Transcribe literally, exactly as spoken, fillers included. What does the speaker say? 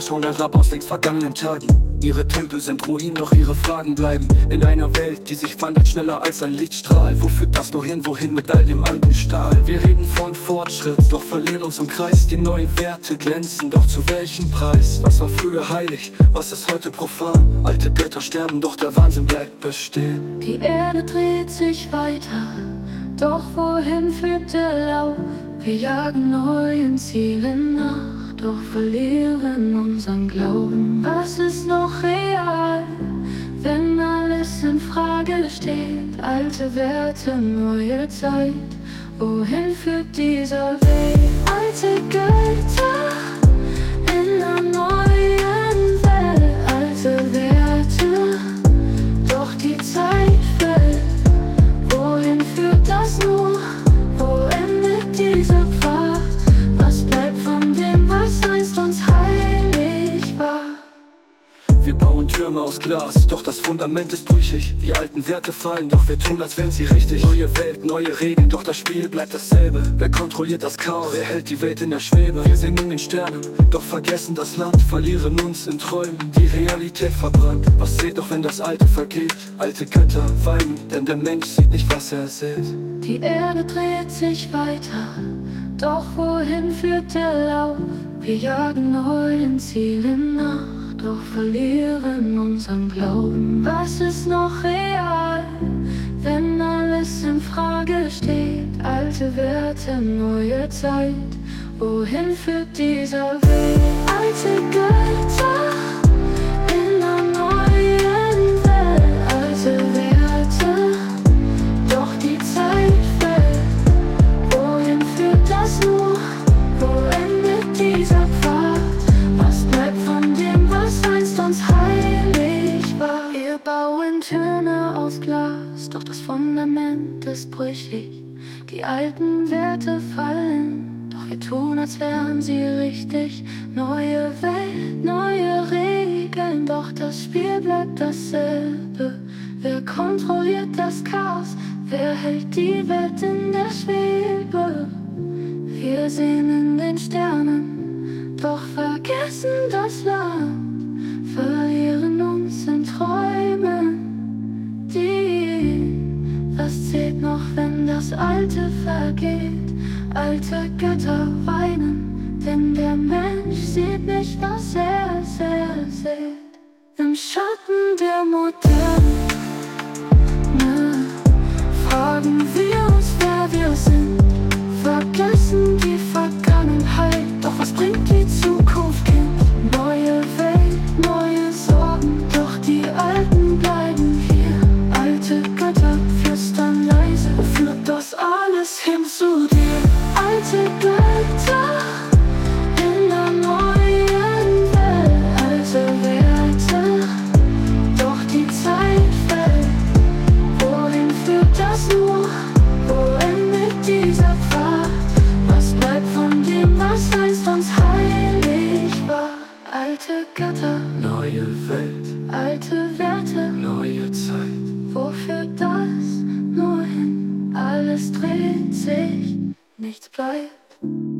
schon herab aus längst vergangenen Tagen. Ihre Tempel sind Ruinen, doch ihre Fragen bleiben. In einer Welt, die sich wandelt schneller als ein Lichtstrahl. Wo führt das nur hin, wohin mit all dem alten Stahl? Wir reden von Fortschritt, doch verlieren uns im Kreis. Die neuen Werte glänzen, doch zu welchem Preis? Was war früher heilig, was ist heute profan? Alte Götter sterben, doch der Wahnsinn bleibt bestehen. Die Erde dreht sich weiter, doch wohin führt der Lauf? Wir jagen neuen Zielen nach, doch verlieren unseren Glauben. Was ist noch real, wenn alles in Frage steht? Alte Werte, neue Zeit, wohin führt dieser Weg? Alte Götter in einer neuen Welt. Alte Werte, doch die Zeit fällt. Wohin führt das nur? Wo endet dieser Pfad? Was bleibt von dem, was einst uns heilig war? Wir bauen Türme aus Glas, doch das Fundament ist brüchig. Die alten Werte fallen, doch wir tun, als wären sie richtig. Neue Welt, neue Regeln, doch das Spiel bleibt dasselbe. Wer kontrolliert das Chaos? Wer hält die Welt in der Schwebe? Wir singen in den Sternen, doch vergessen das Land. Verlieren uns in Träumen, die Realität verbrannt. Was seht doch, wenn das Alte vergeht? Alte Götter weinen, denn der Mensch sieht nicht, was er sieht. Die Erde dreht sich weiter, doch wohin führt der Lauf? Wir jagen neuen Zielen nach, doch verlieren unseren Glauben. Was ist noch real, wenn alles in Frage steht? Alte Werte, neue Zeit, wohin führt dieser Weg? Alte Götter in einer neuen Welt. Alte Werte, doch die Zeit fällt. Wohin führt das nur? Wo endet dieser Pfad? Was bleibt von dem, was einst uns heilig war? Wir bauen Türme aus Glas, doch das Fundament ist brüchig. Die alten Werte fallen, doch wir tun, als wären sie richtig. Neue Welt, neue Regeln, doch das Spiel bleibt dasselbe. Wer kontrolliert das Chaos? Wer hält die Welt in der Schwebe? Wir sehen in den Sternen, doch vergessen das Land. Verlieren uns in Träumen, die was zählt noch, wenn das Alte vergeht? Alte Götter weinen, denn der Mensch sieht nicht, was er sehr sieht. Im Schatten der Moderne fragen wir uns, wer wir sind. Vergessen die Vergangenheit, doch was bringt die Zukunft, Kind? Neue Welt, neue Sorgen, doch die Alten bleiben hier. Alte Götter flüstern leise, führt das alles hin zu dir. Alte Götter in einer neuen Welt. Alte Werte, doch die Zeit fällt. Wohin führt das nur? Wo endet dieser Pfad? Was bleibt von dem, was einst uns heilig war? Alte Götter, Neue Welt, alte Werte, neue Zeit. wo führt das nur hin? Alles dreht sich, nichts bleibt.